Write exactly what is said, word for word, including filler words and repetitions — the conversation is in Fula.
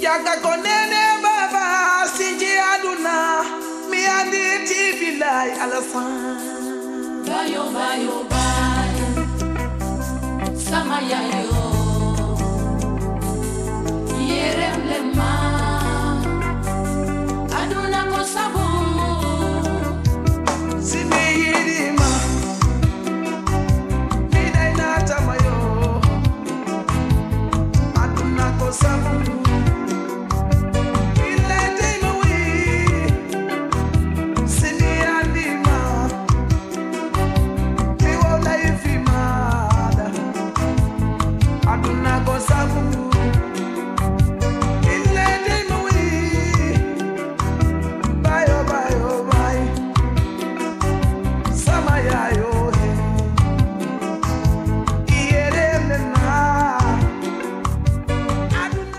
Jaga konene baba sinji aduna mi andi tibi lai alasan. Bayo bayo bayo sama yayo yerem lema aduna ko sabu sine yirima mi dai na tamayo aduna ko sabu.